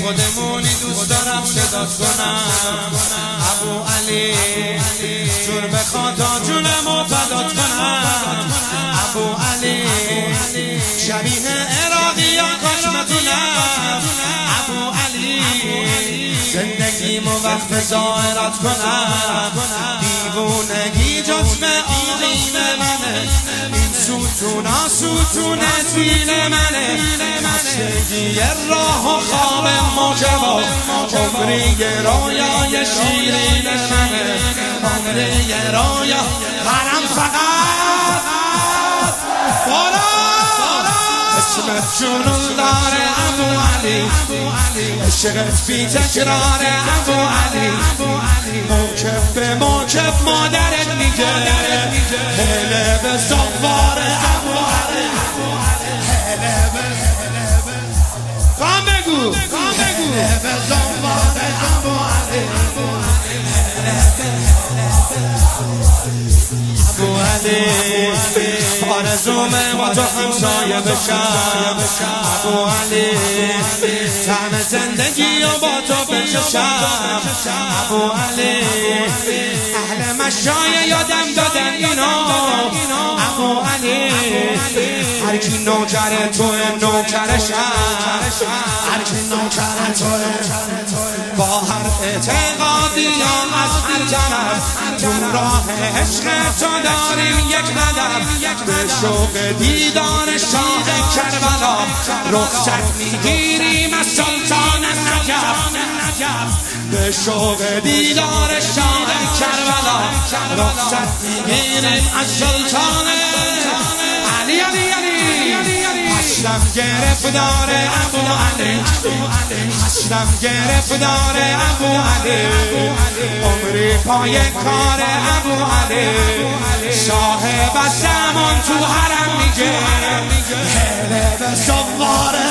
خودمونی دوست دارم صدات کنم ابو علی جون بخواد تا جونمو فدات کنم ابو علی شبیه عراقیان کاش بتونم ابو علی زندگیمو وقف ظاهرات کنم دیوونگی جسم آقیم منه این ستونا ستون دین منه خستگی راه و خواب موجبا عمری رویای شیرین منه عمری رویا حرم فقط بارا اسمت جنون داره ابو علی عشقت بی تکرار ابو علی موکب به موکب مادرت میگه هله به سوار ابو علی هله به کام بگو هله به سوار ابو علی ابو علی آرزومه با تو همسایه بشم ابو علی طعم زندگی و با تو بچشم ابو علی اهل مشای یادم دادن اینا ابو علی هر کی نوکر توه نوکرشم هر کی نوکر توه با هر اعتقادی یا از هر طرف تو راه عشق تو داریم یک هدف به شوق دیدار شاه کربلا رخصت میگیریم از سلطان نجف به شوق دیدار شاه کربلا رخصت میگیریم از سلطان علی علی علی حسنم گرفتار ابو علی حسنم گرفتار ابو علی عمری پای کار ابو علی صاحب زمان تو حرم میگه هله به سوار